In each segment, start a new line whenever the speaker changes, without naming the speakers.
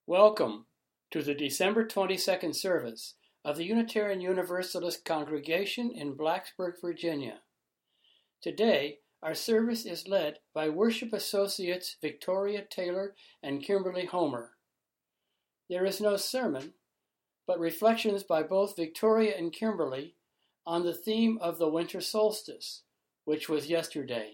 Welcome to the December 22nd service of the Unitarian Universalist Congregation in Blacksburg, Virginia. Today, our service is led by Worship Associates Victoria Taylor and Kimberly Homer. There is no sermon, but reflections by both Victoria and Kimberly on the theme of the winter solstice, which was yesterday.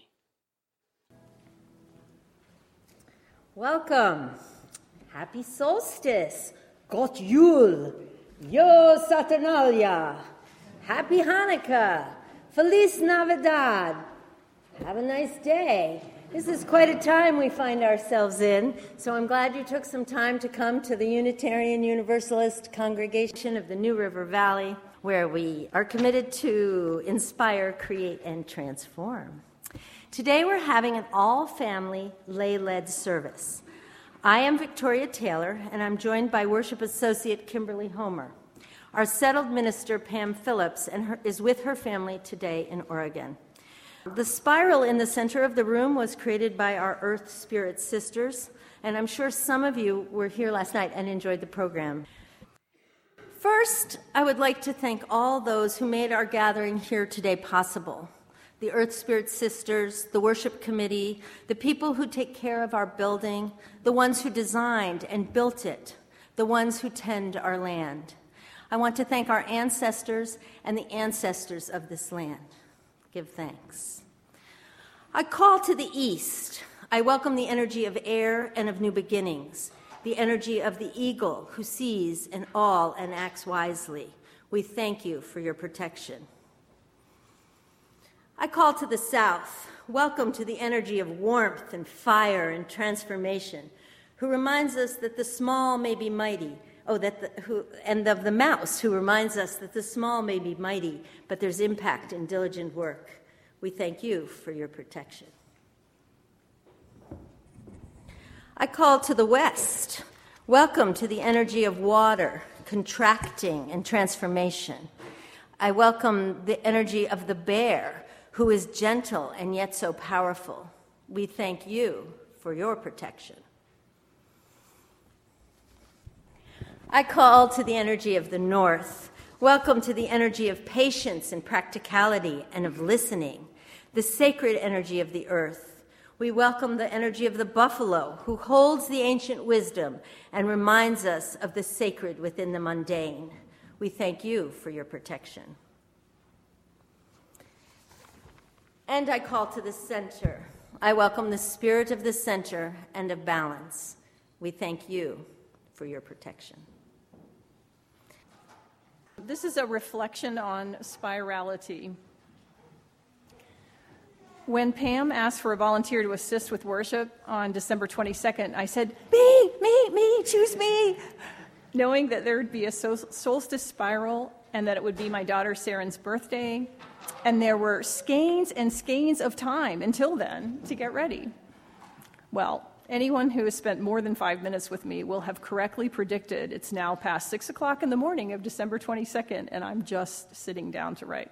Welcome. Happy solstice. Gott Jul. Yo Saturnalia. Happy Hanukkah. Feliz Navidad. Have a nice day. This is quite a time we find ourselves in, so I'm glad you took some time to come to the Unitarian Universalist Congregation of the New River Valley, where we are committed to inspire, create, and transform. Today we're having an all-family lay-led service. I am Victoria Taylor, and I'm joined by Worship Associate Kimberly Homer. Our settled minister, Pam Phillips, is with her family today in Oregon. The spiral in the center of the room was created by our Earth Spirit sisters, and I'm sure some of you were here last night and enjoyed the program. First, I would like to thank all those who made our gathering here today possible. The Earth Spirit Sisters, the worship committee, the people who take care of our building, the ones who designed and built it, the ones who tend our land. I want to thank our ancestors and the ancestors of this land. Give thanks. I call to the east. I welcome the energy of air and of new beginnings, the energy of the eagle who sees in all and acts wisely. We thank you for your protection. I call to the south. Welcome to the energy of warmth and fire and transformation, who reminds us that the small may be mighty. And of the mouse, who reminds us that the small may be mighty, but there's impact in diligent work. We thank you for your protection. I call to the west. Welcome to the energy of water, contracting and transformation. I welcome the energy of the bear, who is gentle and yet so powerful. We thank you for your protection. I call to the energy of the north. Welcome to the energy of patience and practicality and of listening, the sacred energy of the earth. We welcome the energy of the buffalo, who holds the ancient wisdom and reminds us of the sacred within the mundane. We thank you for your protection. And I call to the center. I welcome the spirit of the center and of balance. We thank you for your protection.
This is a reflection on spirality. When Pam asked for a volunteer to assist with worship on December 22nd, I said, me, choose me, knowing that there would be a solstice spiral and that it would be my daughter Saren's birthday, and there were skeins and skeins of time until then to get ready. Well, anyone who has spent more than 5 minutes with me will have correctly predicted it's now past 6 o'clock in the morning of December 22nd, and I'm just sitting down to write.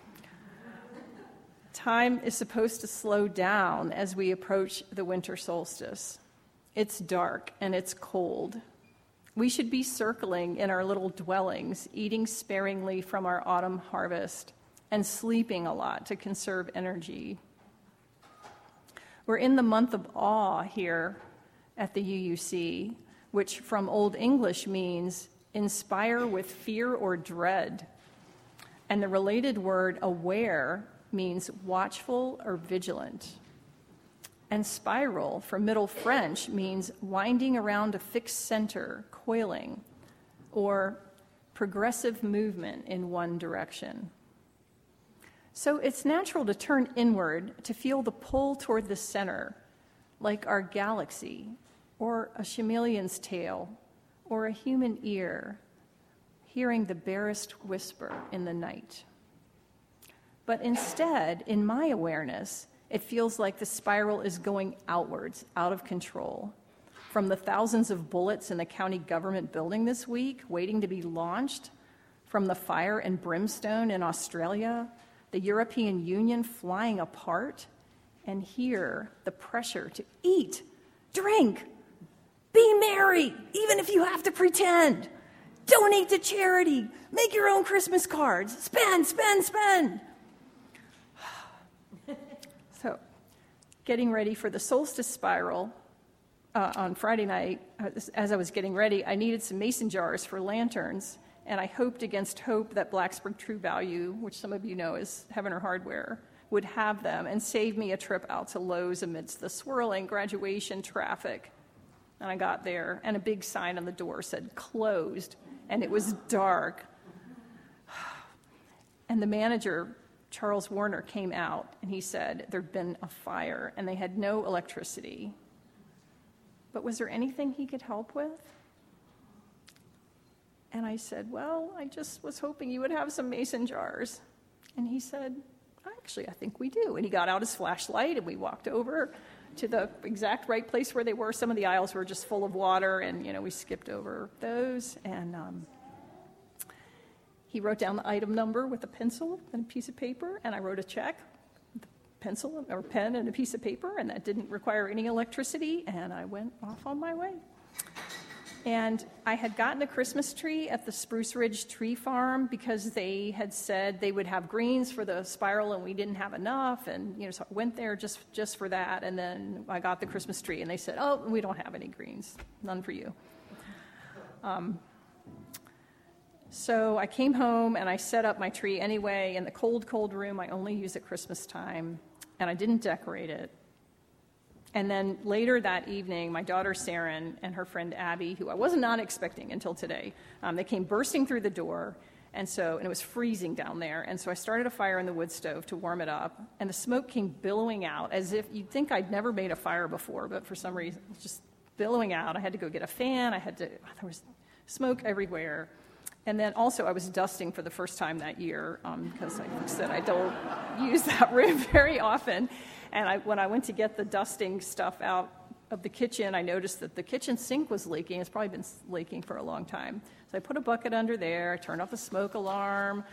Time is supposed to slow down as we approach the winter solstice. It's dark and it's cold. We should be circling in our little dwellings, eating sparingly from our autumn harvest, and sleeping a lot to conserve energy. We're in the month of awe here at the UUC, which from Old English means inspire with fear or dread. And the related word aware means watchful or vigilant. And spiral from Middle French means winding around a fixed center, coiling, or progressive movement in one direction. So it's natural to turn inward to feel the pull toward the center, like our galaxy, or a chameleon's tail, or a human ear, hearing the barest whisper in the night. But instead, in my awareness, it feels like the spiral is going outwards, out of control. From the thousands of bullets in the county government building this week, waiting to be launched, from the fire and brimstone in Australia, the European Union flying apart, and here the pressure to eat, drink, Be merry, even if you have to pretend. Donate to charity. Make your own Christmas cards. Spend, spend, spend. So, getting ready for the solstice spiral on Friday night, as I was getting ready, I needed some mason jars for lanterns, and I hoped against hope that Blacksburg True Value, which some of you know is Heaven or Hardware, would have them and save me a trip out to Lowe's amidst the swirling graduation traffic. And I got there, and a big sign on the door said closed, and it was dark. And the manager, Charles Warner, came out, and he said there'd been a fire, and they had no electricity. But was there anything he could help with? And I said, well, I just was hoping you would have some mason jars. And he said, actually, I think we do. And he got out his flashlight, and we walked over to the exact right place where they were. Some of the aisles were just full of water, and, we skipped over those. And he wrote down the item number with a pencil and a piece of paper, and I wrote a check with a pencil or pen and a piece of paper, and that didn't require any electricity, and I went off on my way. And I had gotten a Christmas tree at the Spruce Ridge Tree Farm because they had said they would have greens for the spiral, and we didn't have enough. And so I went there just for that. And then I got the Christmas tree, and they said, "Oh, we don't have any greens, none for you." So I came home and I set up my tree anyway in the cold, cold room I only use at Christmas time, and I didn't decorate it. And then later that evening, my daughter Saren and her friend Abby, who I was not expecting until today, they came bursting through the door, and it was freezing down there. And so I started a fire in the wood stove to warm it up, and the smoke came billowing out as if you'd think I'd never made a fire before, but for some reason, it was just billowing out. I had to go get a fan. There was smoke everywhere. And then also I was dusting for the first time that year because like I said, I don't use that room very often. And when I went to get the dusting stuff out of the kitchen, I noticed that the kitchen sink was leaking. It's probably been leaking for a long time. So I put a bucket under there, I turned off the smoke alarm,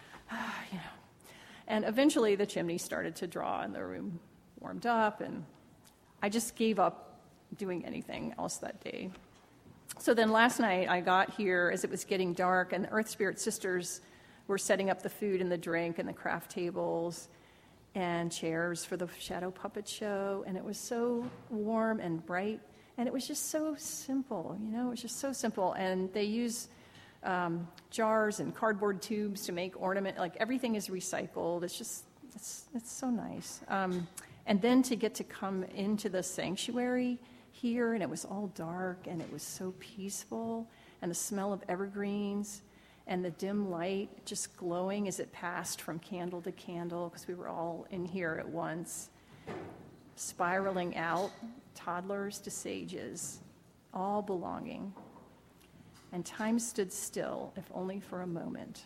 And eventually the chimney started to draw and the room warmed up, and I just gave up doing anything else that day. So then last night I got here as it was getting dark, and the Earth Spirit Sisters were setting up the food and the drink and the craft tables and chairs for the shadow puppet show, and it was so warm and bright, and it was just so simple, it was just so simple. And they use jars and cardboard tubes to make ornament, like everything is recycled. It's so nice. And then to get to come into the sanctuary here, and it was all dark, and it was so peaceful, and the smell of evergreens, and the dim light just glowing as it passed from candle to candle, because we were all in here at once, spiraling out, toddlers to sages, all belonging. And time stood still, if only for a moment.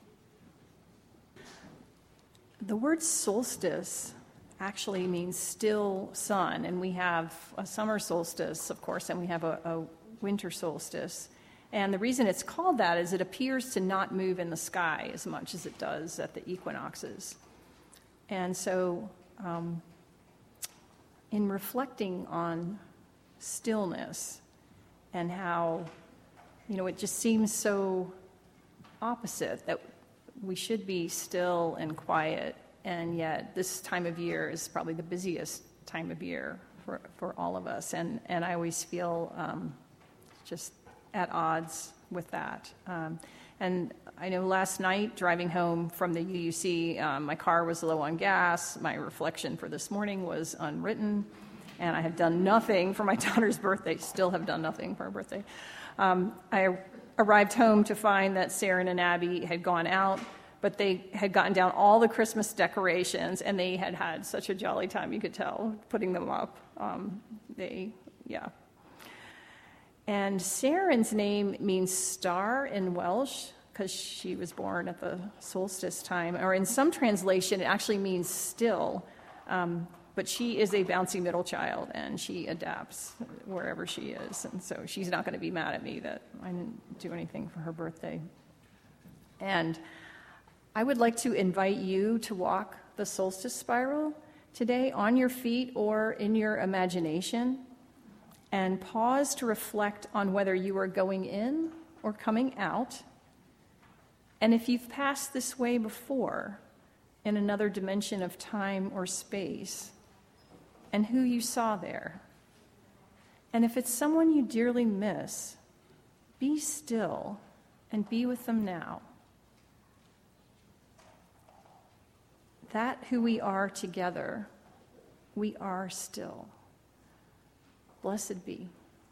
The word solstice actually means still sun, and we have a summer solstice, of course, and we have a winter solstice. And the reason it's called that is it appears to not move in the sky as much as it does at the equinoxes. And so in reflecting on stillness and how, it just seems so opposite that we should be still and quiet, and yet this time of year is probably the busiest time of year for all of us. And I always feel just at odds with that. And I know last night, driving home from the UUC, my car was low on gas. My reflection for this morning was unwritten, and I had done nothing for my daughter's birthday, still have done nothing for her birthday. I arrived home to find that Saren and Abby had gone out, but they had gotten down all the Christmas decorations, and they had had such a jolly time, you could tell, putting them up. And Saren's name means star in Welsh, because she was born at the solstice time. Or in some translation, it actually means still. But she is a bouncy middle child, and she adapts wherever she is. And so she's not going to be mad at me that I didn't do anything for her birthday. And I would like to invite you to walk the solstice spiral today on your feet or in your imagination. and pause to reflect on whether you are going in or coming out, and if you've passed this way before in another dimension of time or space, and who you saw there. And if it's someone you dearly miss, be still and be with them now. That who we are together, we are still. Blessed be.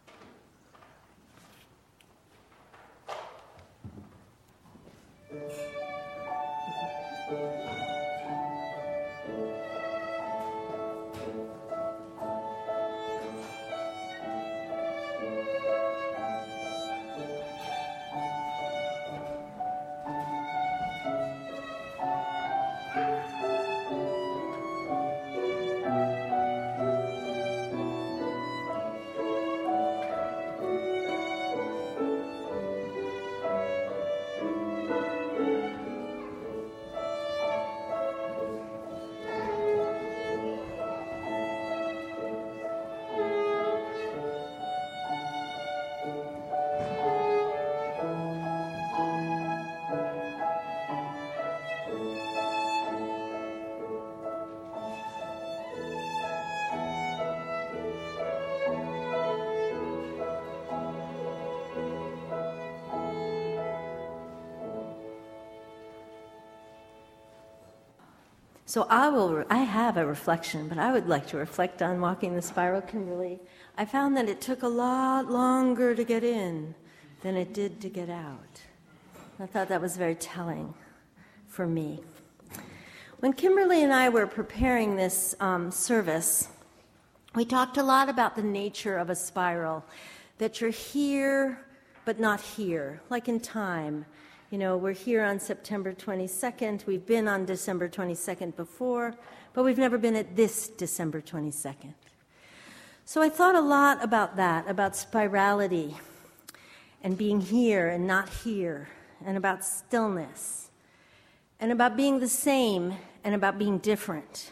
So I have a reflection, but I would like to reflect on walking the spiral, Kimberly. I found that it took a lot longer to get in than it did to get out. I thought that was very telling for me. When Kimberly and I were preparing this service, we talked a lot about the nature of a spiral, that you're here but not here, like in time. You know, we're here on September 22nd. We've been on December 22nd before, but we've never been at this December 22nd. So I thought a lot about that, about spirality and being here and not here, and about stillness, and about being the same and about being different.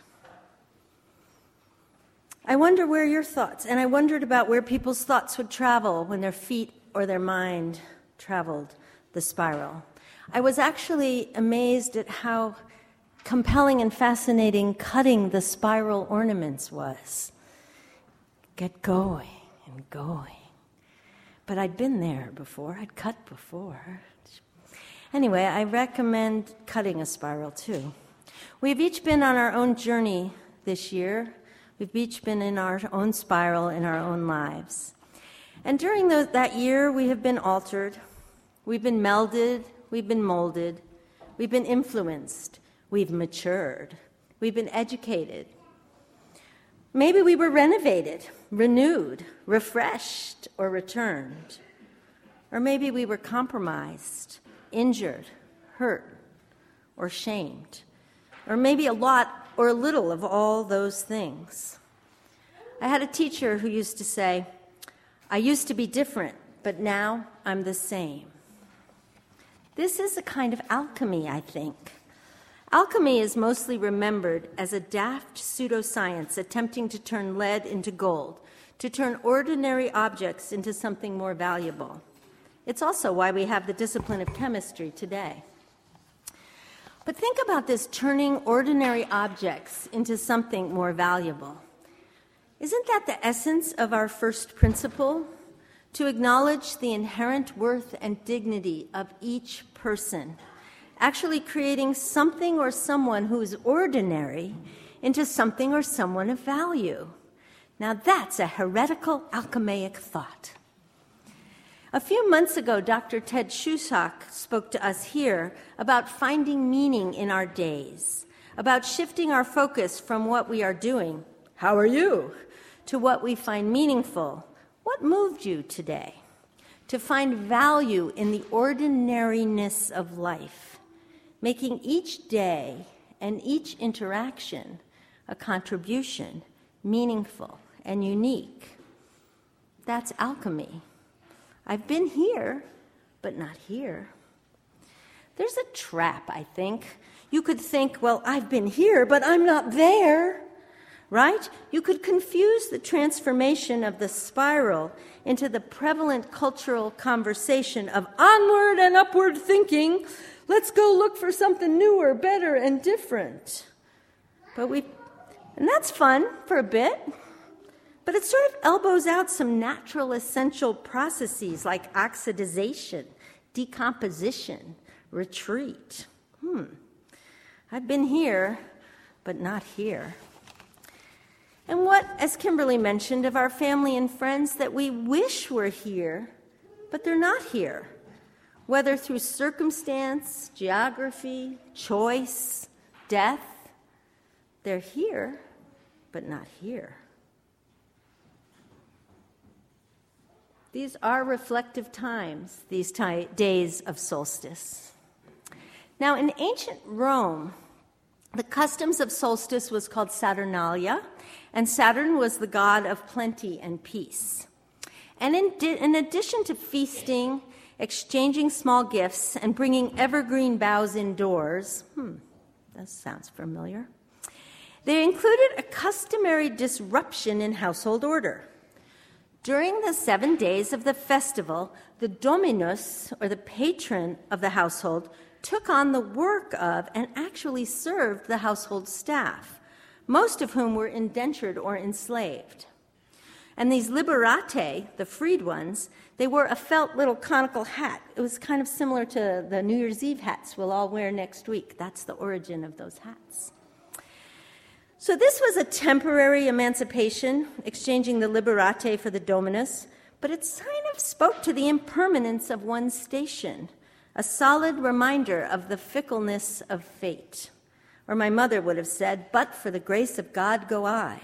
I wonder where your thoughts, and I wondered about where people's thoughts would travel when their feet or their mind traveled the spiral. I was actually amazed at how compelling and fascinating cutting the spiral ornaments was. Get going and going. But I'd been there before. I'd cut before. Anyway, I recommend cutting a spiral too. We've each been on our own journey this year. We've each been in our own spiral in our own lives. And during that year, we have been altered. We've been melded, we've been molded, we've been influenced, we've matured, we've been educated. Maybe we were renovated, renewed, refreshed, or returned. Or maybe we were compromised, injured, hurt, or shamed. Or maybe a lot or a little of all those things. I had a teacher who used to say, I used to be different, but now I'm the same. This is a kind of alchemy, I think. Alchemy is mostly remembered as a daft pseudoscience attempting to turn lead into gold, to turn ordinary objects into something more valuable. It's also why we have the discipline of chemistry today. But think about this turning ordinary objects into something more valuable. Isn't that the essence of our first principle? To acknowledge the inherent worth and dignity of each person, actually creating something or someone who is ordinary into something or someone of value. Now that's a heretical alchemaic thought. A few months ago, Dr. Ted Shusak spoke to us here about finding meaning in our days, about shifting our focus from what we are doing, how are you, to what we find meaningful. What moved you today? To find value in the ordinariness of life, making each day and each interaction a contribution, meaningful and unique. That's alchemy. I've been here, but not here. There's a trap, I think. You could think, well, I've been here, but I'm not there. right? You could confuse the transformation of the spiral into the prevalent cultural conversation of onward and upward thinking. Let's go look for something newer, better, and different. And that's fun for a bit, but it sort of elbows out some natural essential processes like oxidization, decomposition, retreat. I've been here, but not here. And what, as Kimberly mentioned, of our family and friends that we wish were here, but they're not here, whether through circumstance, geography, choice, death. They're here, but not here. These are reflective times, these days of solstice. Now, in ancient Rome, the customs of solstice was called Saturnalia, and Saturn was the god of plenty and peace. And in addition to feasting, exchanging small gifts, and bringing evergreen boughs indoors, that sounds familiar, they included a customary disruption in household order. During the 7 days of the festival, the dominus, or the patron of the household, took on the work of and actually served the household staff, most of whom were indentured or enslaved. And these liberati, the freed ones, they wore a felt little conical hat. It was kind of similar to the New Year's Eve hats we'll all wear next week. That's the origin of those hats. So this was a temporary emancipation, exchanging the liberate for the dominus, but it kind of spoke to the impermanence of one's station, a solid reminder of the fickleness of fate. Or my mother would have said, "But for the grace of God go I."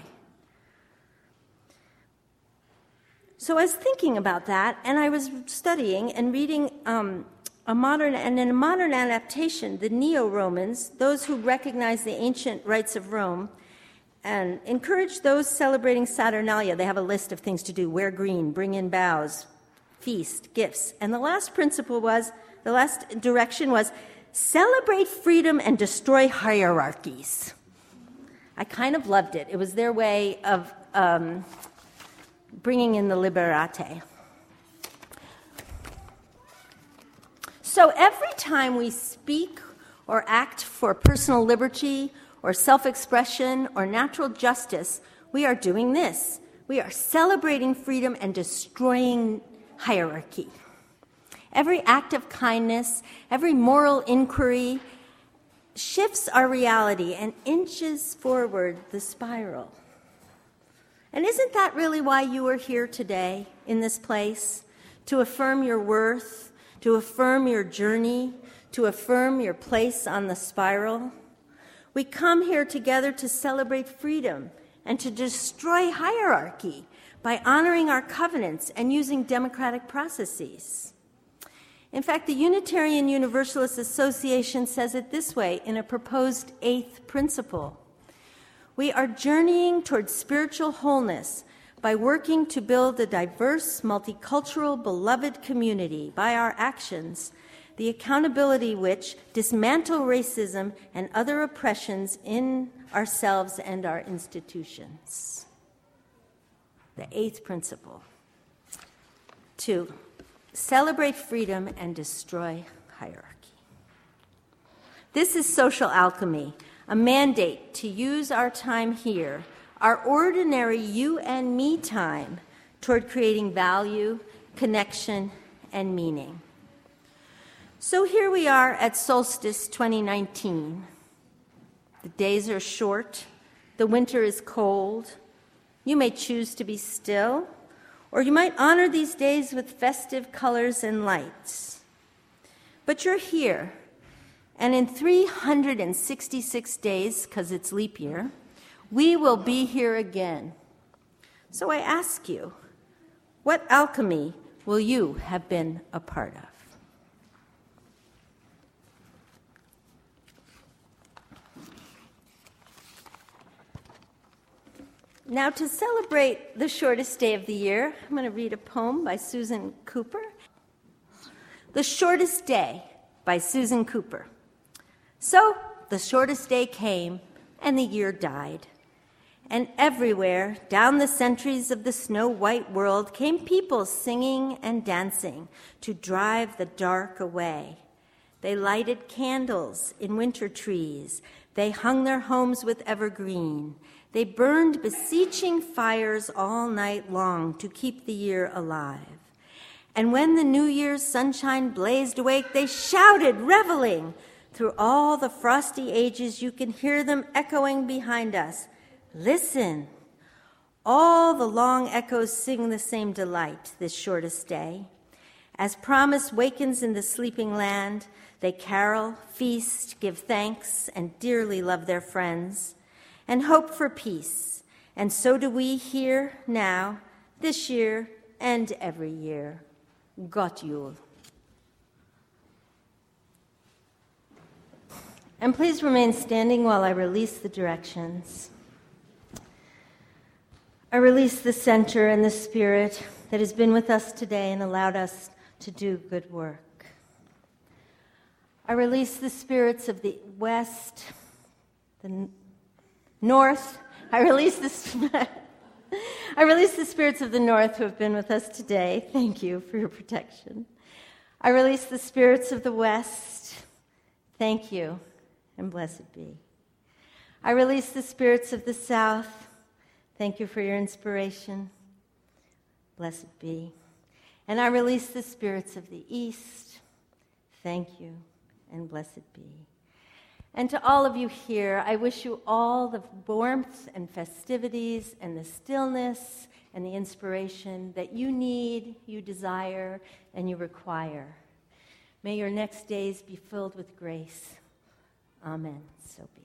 So I was thinking about that, and I was studying and reading in a modern adaptation, the Neo-Romans, those who recognized the ancient rites of Rome, and encouraged those celebrating Saturnalia. They have a list of things to do: wear green, bring in boughs, feast, gifts. And the last direction was celebrate freedom and destroy hierarchies. I kind of loved it. It was their way of bringing in the liberate. So every time we speak or act for personal liberty or self-expression or natural justice, we are doing this. We are celebrating freedom and destroying hierarchy. Every act of kindness, every moral inquiry shifts our reality and inches forward the spiral. And isn't that really why you are here today in this place? To affirm your worth, to affirm your journey, to affirm your place on the spiral? We come here together to celebrate freedom and to destroy hierarchy by honoring our covenants and using democratic processes. In fact, the Unitarian Universalist Association says it this way in a proposed 8th principle. We are journeying towards spiritual wholeness by working to build a diverse, multicultural, beloved community by our actions, the accountability which dismantle racism and other oppressions in ourselves and our institutions. The 8th principle. 2, celebrate freedom and destroy hierarchy. This is social alchemy, a mandate to use our time here, our ordinary you and me time, toward creating value, connection, and meaning. So here we are at Solstice 2019. The days are short, the winter is cold. You may choose to be still, or you might honor these days with festive colors and lights. But you're here, and in 366 days, because it's leap year, we will be here again. So I ask you, what alchemy will you have been a part of? Now, to celebrate the shortest day of the year, I'm going to read a poem by Susan Cooper. The Shortest Day by Susan Cooper. So, the shortest day came, and the year died. And everywhere, down the centuries of the snow-white world, came people singing and dancing to drive the dark away. They lighted candles in winter trees. They hung their homes with evergreen. They burned beseeching fires all night long to keep the year alive. And when the New Year's sunshine blazed awake, they shouted, reveling. Through all the frosty ages, you can hear them echoing behind us. Listen, all the long echoes sing the same delight this shortest day. As promise wakens in the sleeping land, they carol, feast, give thanks, and dearly love their friends, and hope for peace. And so do we here now, this year, and every year. Gott Jul. And please remain standing while I release the directions. I release the center and the spirit that has been with us today and allowed us to do good work. I release the spirits of the west, the north. I release the spirits of the north who have been with us today. Thank you for your protection. I release the spirits of the west. Thank you, and blessed be. I release the spirits of the south. Thank you for your inspiration. Blessed be. And I release the spirits of the east. Thank you, and blessed be. And to all of you here, I wish you all the warmth and festivities and the stillness and the inspiration that you need, you desire, and you require. May your next days be filled with grace. Amen. So be it.